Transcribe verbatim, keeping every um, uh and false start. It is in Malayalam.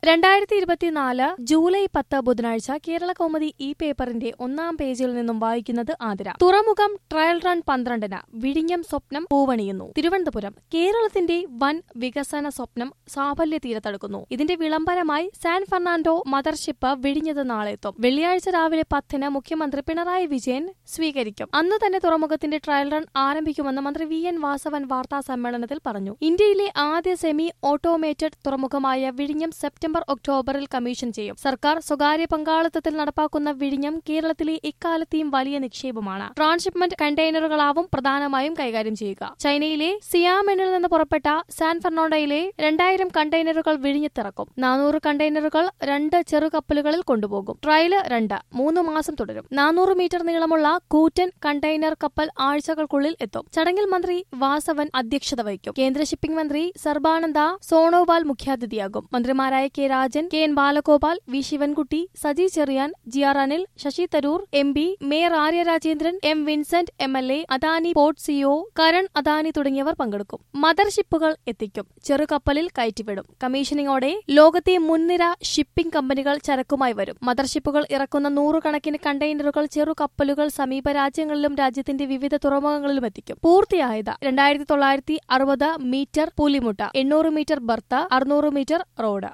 രണ്ടായിരത്തി ഇരുപത്തിനാല് ജൂലൈ പത്ത് ബുധനാഴ്ച കേരള കൗമുദി ഈ പേപ്പറിന്റെ ഒന്നാം പേജിൽ നിന്നും വായിക്കുന്നത് ആതിര. തുറമുഖം ട്രയൽ റൺ പന്ത്രണ്ടിന് വിഴിഞ്ഞം സ്വപ്നം പൂവണിയുന്നു. തിരുവനന്തപുരം കേരളത്തിന്റെ വൻ വികസന സ്വപ്നം സാഫല്യ തീരത്തടുക്കുന്നു. ഇതിന്റെ വിളംബരമായി സാൻ ഫെർണാണ്ടോ മദർഷിപ്പ് വിഴിഞ്ഞത് നാളെ എത്തും. വെള്ളിയാഴ്ച രാവിലെ പത്തിന് മുഖ്യമന്ത്രി പിണറായി വിജയൻ സ്വീകരിക്കും. അന്ന് തന്നെ തുറമുഖത്തിന്റെ ട്രയൽ റൺ ആരംഭിക്കുമെന്ന് മന്ത്രി വി എൻ വാസവൻ വാർത്താ സമ്മേളനത്തിൽ പറഞ്ഞു. ഇന്ത്യയിലെ ആദ്യ സെമി ഓട്ടോമേറ്റഡ് തുറമുഖമായ വിഴിഞ്ഞം സെപ്റ്റംബർ ഒക്ടോബറിൽ കമ്മീഷൻ ചെയ്യും. സർക്കാർ സ്വകാര്യ പങ്കാളിത്തത്തിൽ നടപ്പാക്കുന്ന വിഴിഞ്ഞം കേരളത്തിലെ എക്കാലത്തെയും വലിയ നിക്ഷേപമാണ്. ട്രാൻസ്ഷിപ്മെന്റ് കണ്ടെയ്നറുകളാവും പ്രധാനമായും കൈകാര്യം ചെയ്യുക. ചൈനയിലെ സിയാമെനിൽ നിന്ന് പുറപ്പെട്ട സാൻ ഫെർണാണ്ടോയിലെ രണ്ടായിരം കണ്ടെയ്നറുകൾ വിഴിഞ്ഞത്തിറക്കും. നാനൂറ് കണ്ടെയ്നറുകൾ രണ്ട് ചെറുകപ്പലുകളിൽ കൊണ്ടുപോകും. ട്രയല് രണ്ട് മൂന്ന് മാസം തുടരും. നാനൂറ് മീറ്റർ നീളമുള്ള കൂറ്റൻ കണ്ടെയ്നർ കപ്പൽ ആഴ്ചകൾക്കുള്ളിൽ എത്തും. ചടങ്ങിൽ മന്ത്രി വാസവൻ അധ്യക്ഷത വഹിക്കും. കേന്ദ്ര ഷിപ്പിംഗ് മന്ത്രി സർബാനന്ദ സോണോവാൾ മുഖ്യാതിഥിയാകും. മന്ത്രിമാരായ K Rajan, K N Balagopal, V Sivankutty, Saji Cherian, G R Anil, Shashi Tharoor M P, mayor Arya Rajendran, M Vincent M L A, Adani port CEO Karan Adani തുടങ്ങിയവർ പങ്കെടുക്കും. മദർഷിപ്പുകൾ എത്തിക്കും. ചെറുകപ്പലിൽ കയറ്റിവിടും. കമ്മീഷനിങ്ങോടെ ലോകത്തെ മുൻനിര ഷിപ്പിംഗ് കമ്പനികൾ ചരക്കുമായി വരും. മദർഷിപ്പുകൾ ഇറക്കുന്ന നൂറുകണക്കിന് കണ്ടെയ്നറുകൾ ചെറുകപ്പലുകൾ സമീപ രാജ്യങ്ങളിലും രാജ്യത്തിന്റെ വിവിധ തുറമുഖങ്ങളിലും എത്തിക്കും. പൂർത്തിയായത് രണ്ടായിരത്തി തൊള്ളായിരത്തി അറുപത് മീറ്റർ പുലിമുട്ട, എണ്ണൂറ് മീറ്റർ ബർത്ത്, അറുന്നൂറ് മീറ്റർ റോഡ്.